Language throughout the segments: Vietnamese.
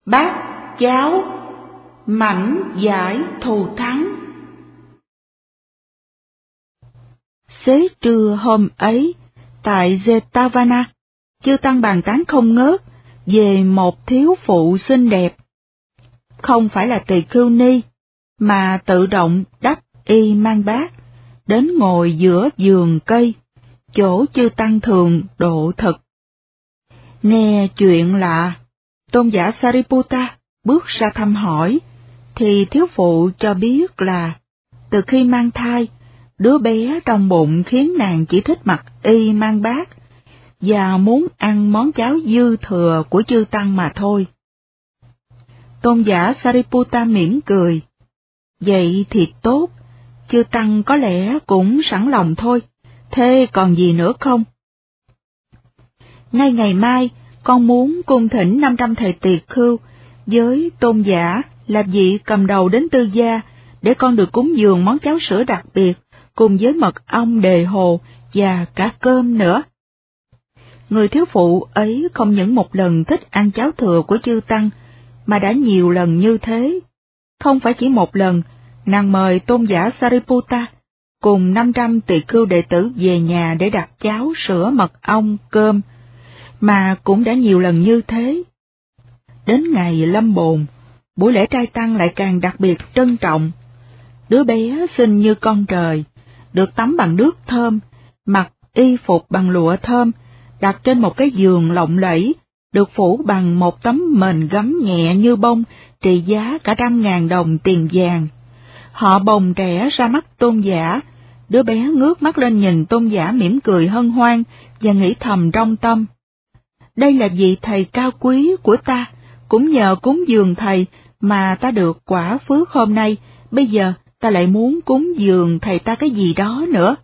Bát cháo, mảnh giải thù thắng. Xế trưa hôm ấy, tại Jetavana, chư tăng bàn tán không ngớt về một thiếu phụ xinh đẹp. Không phải là tỳ khưu ni, mà tự động đắp y mang bát, đến ngồi giữa vườn cây, chỗ chư tăng thường độ thực. Nghe chuyện lạ, tôn giả Sariputta bước ra thăm hỏi, thì thiếu phụ cho biết là từ khi mang thai, đứa bé trong bụng khiến nàng chỉ thích mặc y mang bát, và muốn ăn món cháo dư thừa của chư tăng mà thôi. Tôn giả Sariputta mỉm cười, vậy thì tốt, chư tăng có lẽ cũng sẵn lòng thôi, thế còn gì nữa không? Ngay ngày mai, con muốn cung thỉnh 500 thầy tỳ khưu với tôn giả là vị cầm đầu đến tư gia, để con được cúng dường món cháo sữa đặc biệt, cùng với mật ong đề hồ và cả cơm nữa. Người thiếu phụ ấy không những một lần thích ăn cháo thừa của chư tăng, mà đã nhiều lần như thế. Không phải chỉ một lần, nàng mời tôn giả Sariputta cùng 500 tỳ khưu đệ tử về nhà để đặt cháo sữa mật ong cơm, mà cũng đã nhiều lần như thế. Đến ngày lâm bồn, buổi lễ trai tăng lại càng đặc biệt trân trọng. Đứa bé xinh như con trời, được tắm bằng nước thơm, mặc y phục bằng lụa thơm, đặt trên một cái giường lộng lẫy, được phủ bằng một tấm mền gấm nhẹ như bông, trị giá cả 100.000 đồng tiền vàng. Họ bồng trẻ ra mắt tôn giả, đứa bé ngước mắt lên nhìn tôn giả mỉm cười hân hoan và nghĩ thầm trong tâm. Đây là vị thầy cao quý của ta, cũng nhờ cúng dường thầy mà ta được quả phước hôm nay, bây giờ ta lại muốn cúng dường thầy ta cái gì đó nữa.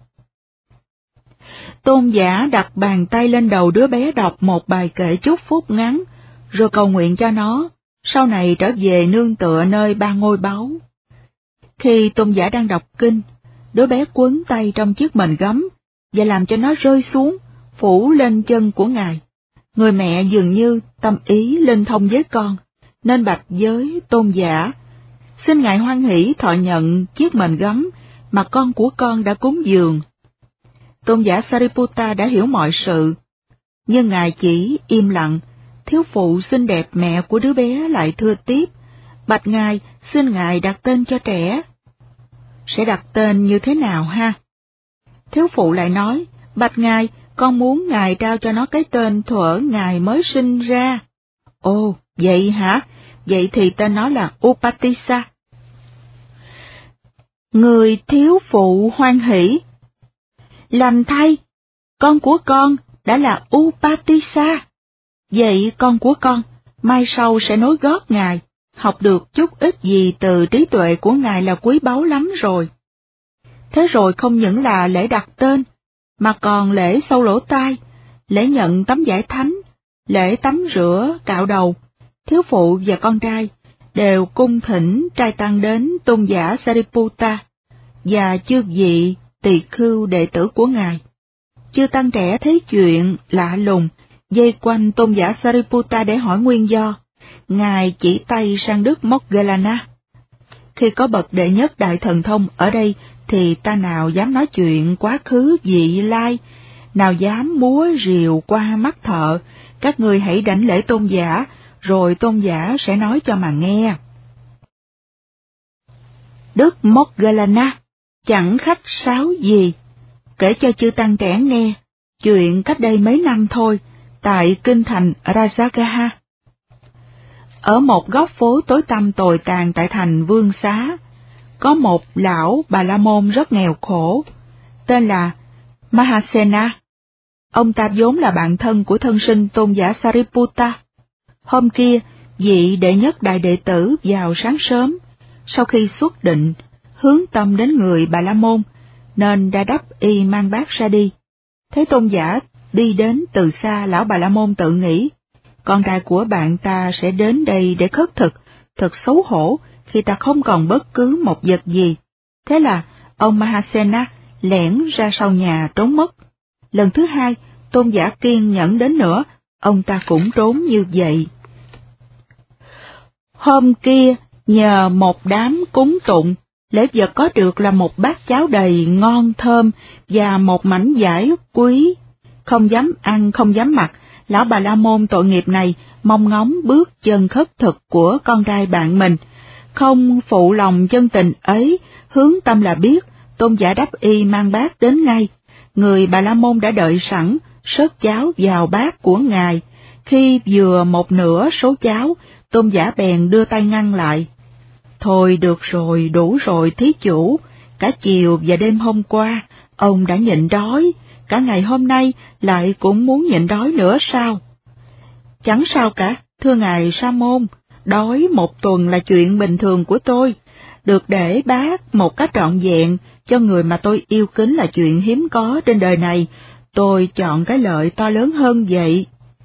Tôn giả đặt bàn tay lên đầu đứa bé, đọc một bài kệ chúc phúc ngắn, rồi cầu nguyện cho nó, sau này trở về nương tựa nơi ba ngôi báu. Khi tôn giả đang đọc kinh, đứa bé quấn tay trong chiếc mền gấm, và làm cho nó rơi xuống, phủ lên chân của ngài. Người mẹ dường như tâm ý linh thông với con, nên bạch với tôn giả, xin ngài hoan hỷ thọ nhận chiếc mền gấm mà con của con đã cúng dường. Tôn giả Sariputta đã hiểu mọi sự, nhưng ngài chỉ im lặng. Thiếu phụ xinh đẹp mẹ của đứa bé lại thưa tiếp, bạch ngài, xin ngài đặt tên cho trẻ. Sẽ đặt tên như thế nào ha? Thiếu phụ lại nói, bạch ngài, con muốn ngài trao cho nó cái tên thuở ngài mới sinh ra. Ồ, vậy hả? Vậy thì tên nó là Upatissa. Người thiếu phụ hoan hỷ. Lành thay, con của con đã là Upatissa. Vậy con của con, mai sau sẽ nối gót ngài, học được chút ít gì từ trí tuệ của ngài là quý báu lắm rồi. Thế rồi không những là lễ đặt tên, mà còn lễ sâu lỗ tai, lễ nhận tấm giải thánh, lễ tắm rửa cạo đầu. Thiếu phụ và con trai đều cung thỉnh trai tăng đến tôn giả Sariputta và chư vị tỳ khưu đệ tử của ngài. Chư tăng trẻ thấy chuyện lạ lùng, vây quanh tôn giả Sariputta để hỏi nguyên do. Ngài chỉ tay sang đất Moggallana. Khi có bậc đệ nhất đại thần thông ở đây, thì ta nào dám nói chuyện quá khứ vị lai, nào dám múa rìu qua mắt thợ. Các ngươi hãy đảnh lễ tôn giả, rồi tôn giả sẽ nói cho mà nghe. Đất Moggallana chẳng khách sáo gì, kể cho chư tăng trẻ nghe chuyện cách đây mấy năm thôi, tại kinh thành Rajagaha. Ở một góc phố tối tăm tồi tàn tại thành Vương Xá, có một lão Bà La Môn rất nghèo khổ, tên là Mahasena. Ông ta vốn là bạn thân của thân sinh tôn giả Sariputta. Hôm kia, vị đệ nhất đại đệ tử vào sáng sớm, sau khi xuất định, hướng tâm đến người Bà La Môn, nên đã đắp y mang bát ra đi. Thấy tôn giả đi đến từ xa, lão Bà La Môn tự nghĩ, con trai của bạn ta sẽ đến đây để khất thực, thật xấu hổ khi ta không còn bất cứ một vật gì. Thế là ông Mahasena lẻn ra sau nhà trốn mất. Lần thứ hai, tôn giả kiên nhẫn đến nữa, ông ta cũng trốn như vậy. Hôm kia, nhờ một đám cúng tụng, lễ vật có được là một bát cháo đầy ngon thơm và một mảnh vải quý. Không dám ăn, không dám mặc, lão Bà La Môn tội nghiệp này mong ngóng bước chân khất thực của con trai bạn mình. Không phụ lòng chân tình ấy, hướng tâm là biết, tôn giả đáp y mang bát đến ngay. Người Bà La Môn đã đợi sẵn, sớt cháo vào bát của ngài. Khi vừa một nửa số cháo, tôn giả bèn đưa tay ngăn lại. Thôi được rồi, đủ rồi thí chủ, cả chiều và đêm hôm qua, ông đã nhịn đói, cả ngày hôm nay lại cũng muốn nhịn đói nữa sao? Chẳng sao cả, thưa ngài Sa Môn, đói một tuần là chuyện bình thường của tôi, được để bát một cách trọn vẹn cho người mà tôi yêu kính là chuyện hiếm có trên đời này, tôi chọn cái lợi to lớn hơn vậy.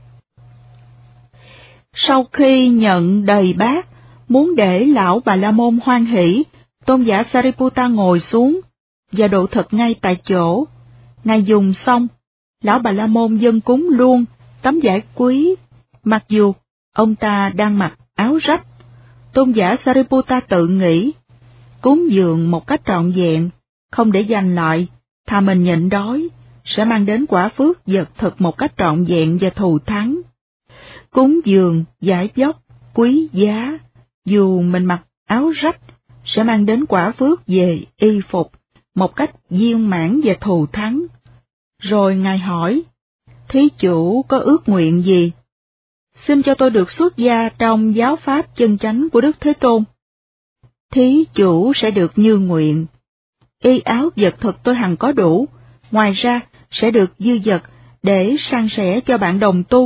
Sau khi nhận đầy bát, muốn để lão Bà La Môn hoan hỷ, tôn giả Sariputta ngồi xuống và độ thực ngay tại chỗ. Ngài dùng xong, lão Bà La Môn dâng cúng luôn tấm vải quý, mặc dù ông ta đang mặc áo rách. Tôn giả Sariputta tự nghĩ, cúng dường một cách trọn vẹn, không để dành lại, thà mình nhịn đói, sẽ mang đến quả phước vật thực một cách trọn vẹn và thù thắng. Cúng dường, giải dốc, quý giá, dù mình mặc áo rách, sẽ mang đến quả phước về y phục, một cách viên mãn và thù thắng. Rồi Ngài hỏi, thí chủ có ước nguyện gì? Xin cho tôi được xuất gia trong giáo pháp chân chánh của Đức Thế Tôn. Thí chủ sẽ được như nguyện. Y áo vật thực tôi hằng có đủ, ngoài ra sẽ được dư vật để san sẻ cho bạn đồng tu.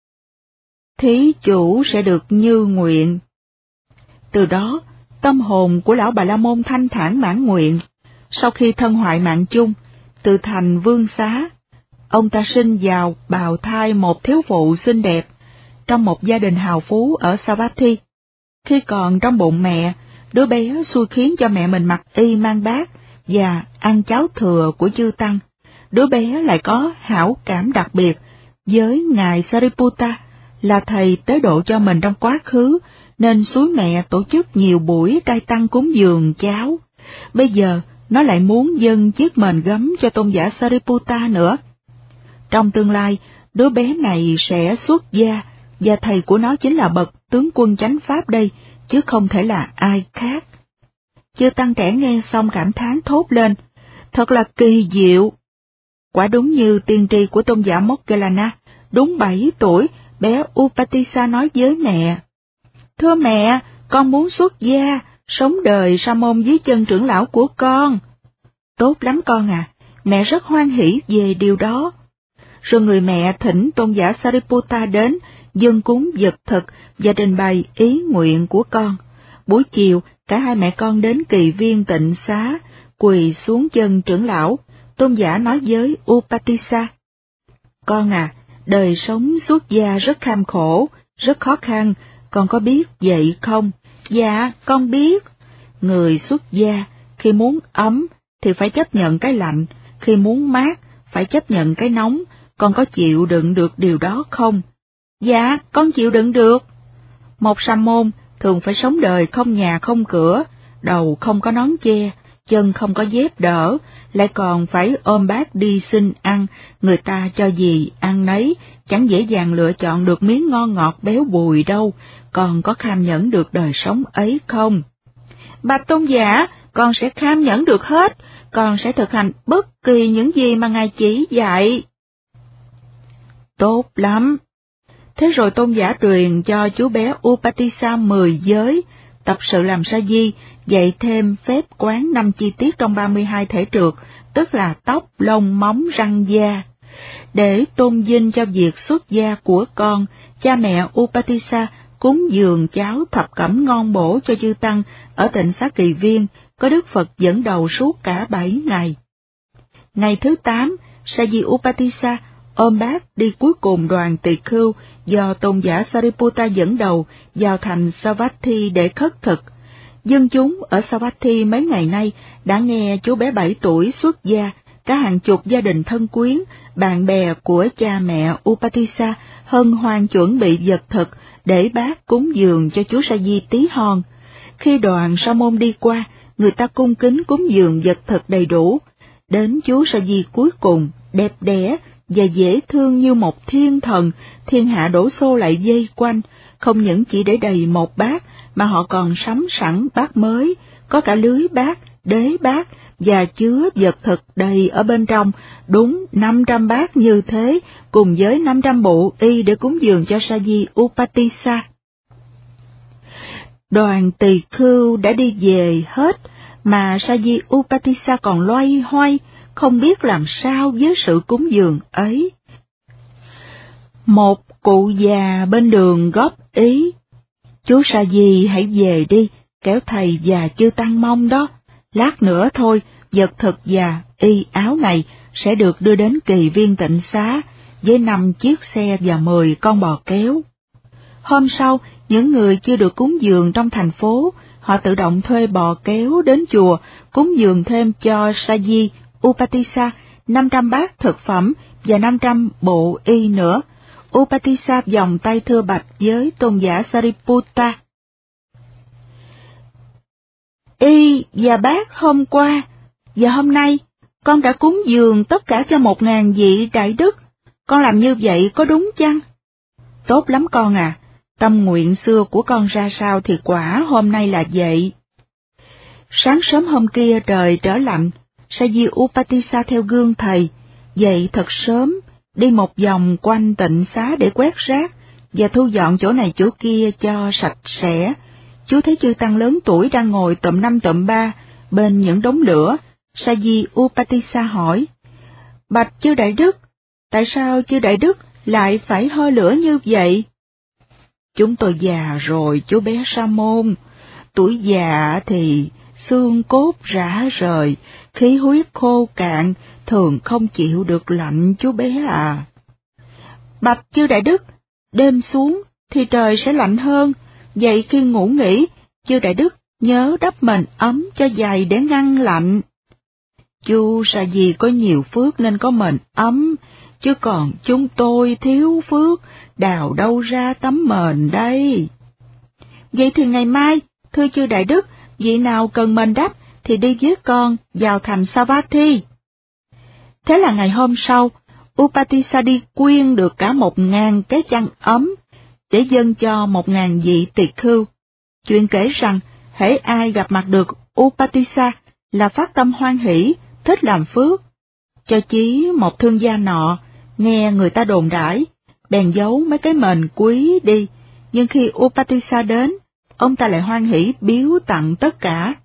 Thí chủ sẽ được như nguyện. Từ đó, tâm hồn của lão Bà La Môn thanh thản mãn nguyện. Sau khi thân hoại mạng chung, từ thành vương xá, ông ta sinh vào bào thai một thiếu phụ xinh đẹp, trong một gia đình hào phú ở Savatthi. Khi còn trong bụng mẹ, đứa bé xui khiến cho mẹ mình mặc y mang bát và ăn cháo thừa của chư tăng. Đứa bé lại có hảo cảm đặc biệt với ngài Sariputta, là thầy tế độ cho mình trong quá khứ, nên xúi mẹ tổ chức nhiều buổi trai tăng cúng dường cháo. Bây giờ, nó lại muốn dâng chiếc mền gấm cho tôn giả Sariputta nữa. Trong tương lai, đứa bé này sẽ xuất gia, và thầy của nó chính là bậc tướng quân chánh pháp đây, chứ không thể là ai khác. Chư tăng trẻ nghe xong cảm thán thốt lên, thật là kỳ diệu. Quả đúng như tiên tri của tôn giả Moggallana, đúng 7 tuổi, bé Upatissa nói với mẹ, thưa mẹ, con muốn xuất gia, sống đời sa môn dưới chân trưởng lão của con. Tốt lắm con à, mẹ rất hoan hỷ về điều đó. Rồi người mẹ thỉnh tôn giả Sariputta đến, dâng cúng vật thực và trình bày ý nguyện của con. Buổi chiều, cả hai mẹ con đến kỳ viên tịnh xá, quỳ xuống chân trưởng lão. Tôn giả nói với Upatissa, con à, đời sống xuất gia rất kham khổ, rất khó khăn, con có biết vậy không? Dạ, con biết. Người xuất gia, khi muốn ấm thì phải chấp nhận cái lạnh, khi muốn mát phải chấp nhận cái nóng, con có chịu đựng được điều đó không? Dạ, con chịu đựng được. Một sa môn thường phải sống đời không nhà không cửa, đầu không có nón che, chân không có dép đỡ, lại còn phải ôm bát đi xin ăn, người ta cho gì ăn nấy, chẳng dễ dàng lựa chọn được miếng ngon ngọt béo bùi đâu, con có kham nhẫn được đời sống ấy không? Bạch tôn giả, con sẽ kham nhẫn được hết, con sẽ thực hành bất kỳ những gì mà Ngài chỉ dạy. Tốt lắm. Thế rồi tôn giả truyền cho chú bé Upatissa 10 giới, tập sự làm sa di, dạy thêm phép quán 5 chi tiết trong 32 thể trượt, tức là tóc, lông, móng, răng, da. Để tôn vinh cho việc xuất gia của con, cha mẹ Upatissa cúng dường cháo thập cẩm ngon bổ cho chư tăng ở tịnh xá Kỳ Viên, có Đức Phật dẫn đầu suốt cả 7 ngày. Ngày thứ 8, sa di Upatissa ôm bát đi cuối cùng đoàn tỳ khưu do tôn giả Sariputta dẫn đầu vào thành Savatthi để khất thực. Dân chúng ở Savatthi mấy ngày nay đã nghe chú bé 7 tuổi xuất gia, cả hàng chục gia đình thân quyến, bạn bè của cha mẹ Upatissa hân hoan chuẩn bị vật thực để bác cúng dường cho chú Sa Di Tí Hon. Khi đoàn sa môn đi qua, người ta cung kính cúng dường vật thực đầy đủ. Đến chú Sa Di cuối cùng, đẹp đẽ và dễ thương như một thiên thần, thiên hạ đổ xô lại vây quanh, không những chỉ để đầy một bát, mà họ còn sắm sẵn bát mới, có cả lưới bát, đế bát, và chứa vật thực đầy ở bên trong, đúng 500 bát như thế, cùng với 500 bộ y để cúng dường cho Sa Di Upatissa. Đoàn tỳ khưu đã đi về hết, mà Sa Di Upatissa còn loay hoay, không biết làm sao với sự cúng dường ấy. Một cụ già bên đường góp ý: "Chú Sa Di hãy về đi, kéo thầy và chư tăng mong đó. Lát nữa thôi, vật thực và y áo này sẽ được đưa đến Kỳ Viên Tịnh Xá với 5 chiếc xe và 10 con bò kéo." Hôm sau, những người chưa được cúng dường trong thành phố, họ tự động thuê bò kéo đến chùa, cúng dường thêm cho Sa Di Upatissa 500 bát thực phẩm và 500 bộ y nữa. Upatissa vòng tay thưa bạch với tôn giả Sariputta: "Y và bát hôm qua và hôm nay, con đã cúng dường tất cả cho 1000 vị đại đức. Con làm như vậy có đúng chăng?" "Tốt lắm con à, tâm nguyện xưa của con ra sao thì quả hôm nay là vậy." Sáng sớm hôm kia trời trở lạnh, Sa Di Upatissa theo gương thầy, dậy thật sớm, đi một vòng quanh tịnh xá để quét rác, và thu dọn chỗ này chỗ kia cho sạch sẽ. Chú thấy chư tăng lớn tuổi đang ngồi tụm 5 tụm 3 bên những đống lửa. Sa Di Upatissa hỏi: "Bạch chư đại đức, tại sao chư đại đức lại phải hơ lửa như vậy?" "Chúng tôi già rồi chú bé Sa môn, tuổi già thì xương cốt rã rời, khí huyết khô cạn, thường không chịu được lạnh chú bé à." "Bạch chư đại đức, đêm xuống thì trời sẽ lạnh hơn, vậy khi ngủ nghỉ, chư đại đức nhớ đắp mền ấm cho dày để ngăn lạnh." "Chú Sa Di có nhiều phước nên có mền ấm, chứ còn chúng tôi thiếu phước, đào đâu ra tấm mền đây?" "Vậy thì ngày mai, thưa chư đại đức, vị nào cần mền đắp thì đi với con vào thành Savatthi." Thế là ngày hôm sau, Upatissa đi quyên được cả 1000 cái chăn ấm để dâng cho 1000 vị tỳ khưu. Chuyện kể rằng, hễ ai gặp mặt được Upatissa là phát tâm hoan hỷ, thích làm phước. Cho chí một thương gia nọ, nghe người ta đồn đãi, bèn giấu mấy cái mền quý đi, nhưng khi Upatissa đến, ông ta lại hoan hỷ biếu tặng tất cả.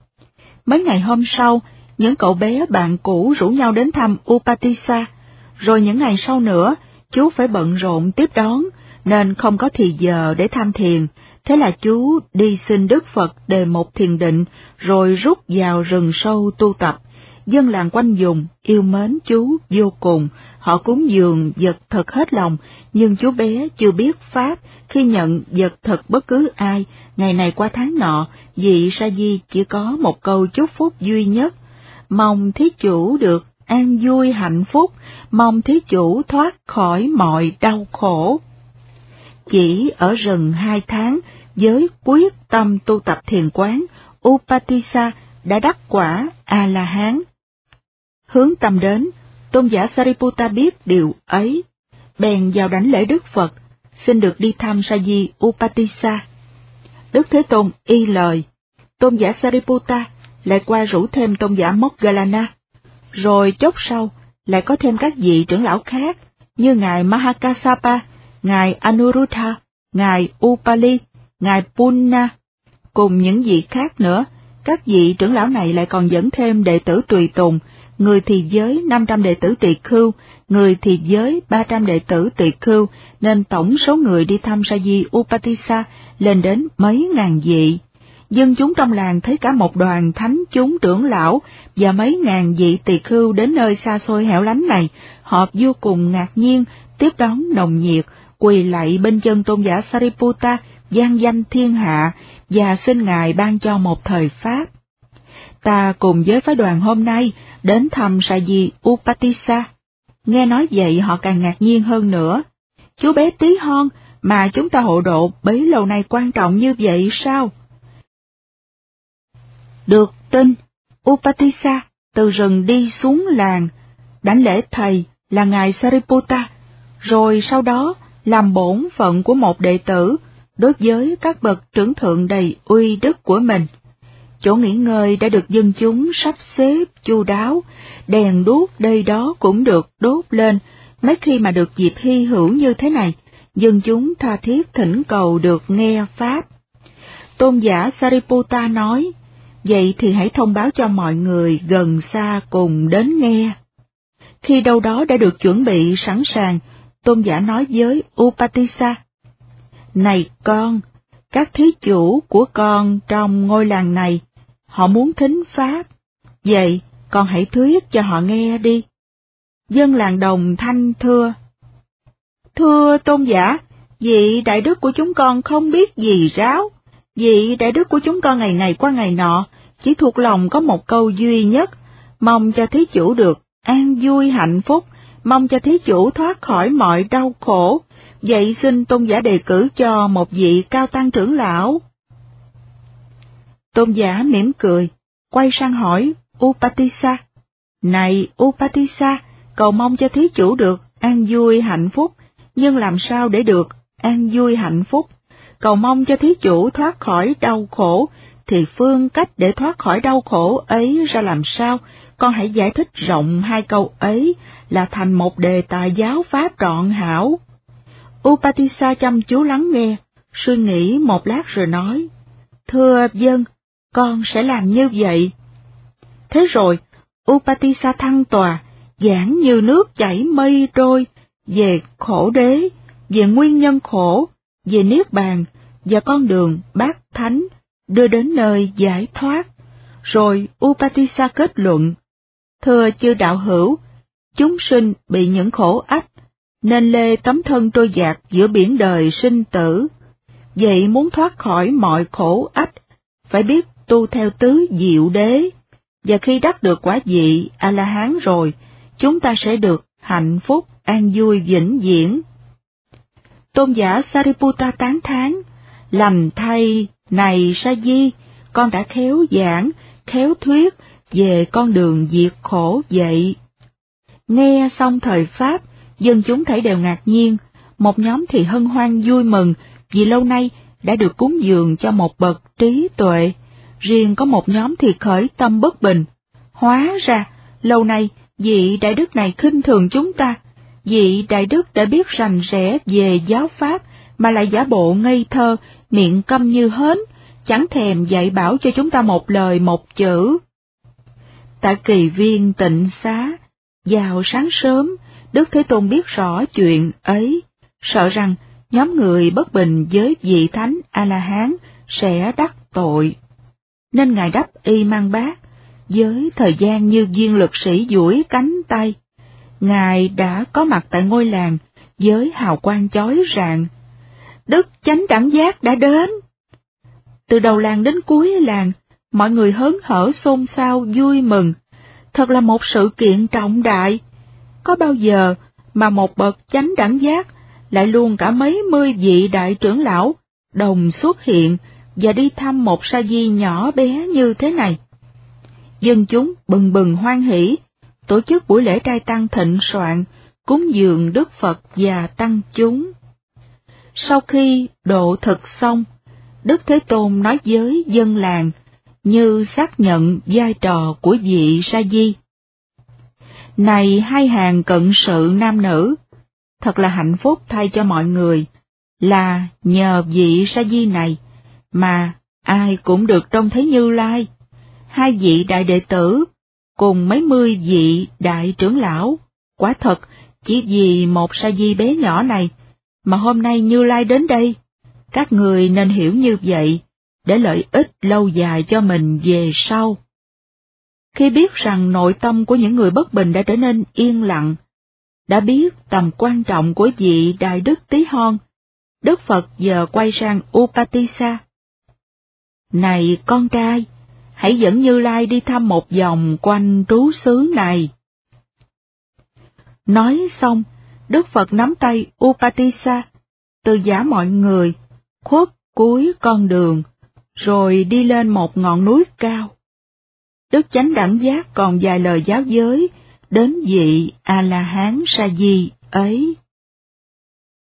Mấy ngày hôm sau, những cậu bé bạn cũ rủ nhau đến thăm Upatissa, rồi những ngày sau nữa, chú phải bận rộn tiếp đón, nên không có thì giờ để tham thiền. Thế là chú đi xin Đức Phật đề một thiền định, rồi rút vào rừng sâu tu tập. Dân làng quanh vùng yêu mến chú vô cùng, họ cúng dường vật thực hết lòng, nhưng chú bé chưa biết pháp, khi nhận vật thực bất cứ ai, ngày này qua tháng nọ, vị Sa Di chỉ có một câu chúc phúc duy nhất: "Mong thí chủ được an vui hạnh phúc, mong thí chủ thoát khỏi mọi đau khổ." Chỉ ở rừng 2 tháng, với quyết tâm tu tập thiền quán, Upatissa đã đắc quả A-la-hán. Hướng tâm đến, tôn giả Sariputta biết điều ấy, bèn vào đảnh lễ Đức Phật, xin được đi thăm Sa Di Upatissa. Đức Thế Tôn y lời, tôn giả Sariputta lại qua rủ thêm tôn giả Moggallana, rồi chốc sau lại có thêm các vị trưởng lão khác như ngài Mahakassapa, ngài Anuruddha, ngài Upali, ngài Punna, cùng những vị khác nữa. Các vị trưởng lão này lại còn dẫn thêm đệ tử tùy tùng, người thì với 500 đệ tử tỳ khưu, người thì với 300 đệ tử tỳ khưu, nên tổng số người đi thăm Sa Di Upatissa lên đến mấy ngàn vị. Dân chúng trong làng thấy cả một đoàn thánh chúng trưởng lão và mấy ngàn vị tỳ khưu đến nơi xa xôi hẻo lánh này, họ vô cùng ngạc nhiên, tiếp đón nồng nhiệt, quỳ lạy bên chân tôn giả Sariputta, vang danh thiên hạ, và xin ngài ban cho một thời pháp. Ta cùng với phái đoàn hôm nay đến thăm Sa Di Upatissa. Nghe nói vậy họ càng ngạc nhiên hơn nữa. Chú bé Tí Hon, mà chúng ta hộ độ bấy lâu nay quan trọng như vậy sao? Được tin, Upatissa từ rừng đi xuống làng, đảnh lễ thầy là ngài Sariputta, rồi sau đó làm bổn phận của một đệ tử đối với các bậc trưởng thượng đầy uy đức của mình. Chỗ nghỉ ngơi đã được dân chúng sắp xếp chu đáo, đèn đuốc đây đó cũng được đốt lên. Mấy khi mà được dịp hy hữu như thế này, dân chúng tha thiết thỉnh cầu được nghe pháp. Tôn giả Sariputta nói, vậy thì hãy thông báo cho mọi người gần xa cùng đến nghe. Khi đâu đó đã được chuẩn bị sẵn sàng, tôn giả nói với Upatissa, này con, các thí chủ của con trong ngôi làng này, họ muốn thính pháp, vậy con hãy thuyết cho họ nghe đi. Dân làng đồng thanh thưa, thưa tôn giả, vị đại đức của chúng con không biết gì ráo, vị đại đức của chúng con ngày này qua ngày nọ, chỉ thuộc lòng có một câu duy nhất, mong cho thí chủ được an vui hạnh phúc, mong cho thí chủ thoát khỏi mọi đau khổ, vậy xin tôn giả đề cử cho một vị cao tăng trưởng lão. Tôn giả mỉm cười, quay sang hỏi Upatissa, này Upatissa, cầu mong cho thí chủ được an vui hạnh phúc, nhưng làm sao để được an vui hạnh phúc? Cầu mong cho thí chủ thoát khỏi đau khổ, thì phương cách để thoát khỏi đau khổ ấy ra làm sao? Con hãy giải thích rộng hai câu ấy là thành một đề tài giáo pháp trọn hảo. Upatissa chăm chú lắng nghe, suy nghĩ một lát rồi nói, thưa dân, con sẽ làm như vậy. Thế rồi, Upatissa thăng tòa, giảng như nước chảy mây trôi, về khổ đế, về nguyên nhân khổ, về niết bàn, và con đường bát thánh, đưa đến nơi giải thoát. Rồi Upatissa kết luận, thưa chư đạo hữu, chúng sinh bị những khổ ách, nên lê tấm thân trôi dạt giữa biển đời sinh tử. Vậy muốn thoát khỏi mọi khổ ách, phải biết tu theo tứ diệu đế, và khi đắc được quả vị A-la-hán rồi, chúng ta sẽ được hạnh phúc, an vui vĩnh viễn. Tôn giả Sariputta tán thán, lành thay, này Sa Di, con đã khéo giảng, khéo thuyết về con đường diệt khổ vậy. Nghe xong thời Pháp, dân chúng thảy đều ngạc nhiên, một nhóm thì hân hoan vui mừng vì lâu nay đã được cúng dường cho một bậc trí tuệ, riêng có một nhóm thì khởi tâm bất bình. Hóa ra, lâu nay vị đại đức này khinh thường chúng ta, vị đại đức đã biết rành rẽ về giáo pháp mà lại giả bộ ngây thơ, miệng câm như hến, chẳng thèm dạy bảo cho chúng ta một lời một chữ. Tại kỳ viên tịnh xá, vào sáng sớm, Đức Thế Tôn biết rõ chuyện ấy, sợ rằng nhóm người bất bình với vị thánh A-la-hán sẽ đắc tội. Nên Ngài đắp y mang bát, với thời gian như viên lực sĩ duỗi cánh tay. Ngài đã có mặt tại ngôi làng với hào quang chói rạng. Đức Chánh Đẳng Giác đã đến. Từ đầu làng đến cuối làng, mọi người hớn hở xôn xao vui mừng. Thật là một sự kiện trọng đại. Có bao giờ mà một bậc Chánh Đẳng Giác lại luôn cả mấy mươi vị đại trưởng lão đồng xuất hiện và đi thăm một sa di nhỏ bé như thế này. Dân chúng bừng bừng hoan hỉ, tổ chức buổi lễ trai tăng thịnh soạn, cúng dường Đức Phật và tăng chúng. Sau khi độ thực xong, Đức Thế Tôn nói với dân làng như xác nhận vai trò của vị sa di. Này hai hàng cận sự nam nữ, thật là hạnh phúc thay cho mọi người, là nhờ vị sa di này mà ai cũng được trông thấy Như Lai. Hai vị đại đệ tử cùng mấy mươi vị đại trưởng lão, quả thật chỉ vì một sa di bé nhỏ này mà hôm nay Như Lai đến đây. Các người nên hiểu như vậy để lợi ích lâu dài cho mình về sau. Khi biết rằng nội tâm của những người bất bình đã trở nên yên lặng, đã biết tầm quan trọng của vị đại đức tí hon, Đức Phật giờ quay sang Upatissa. Này con trai, hãy dẫn Như Lai đi thăm một vòng quanh trú xứ này. Nói xong, Đức Phật nắm tay Upatissa, từ giả mọi người, khuất cuối con đường, rồi đi lên một ngọn núi cao. Đức Chánh Đẳng Giác còn vài lời giáo giới đến vị A-la-hán Sa-di ấy.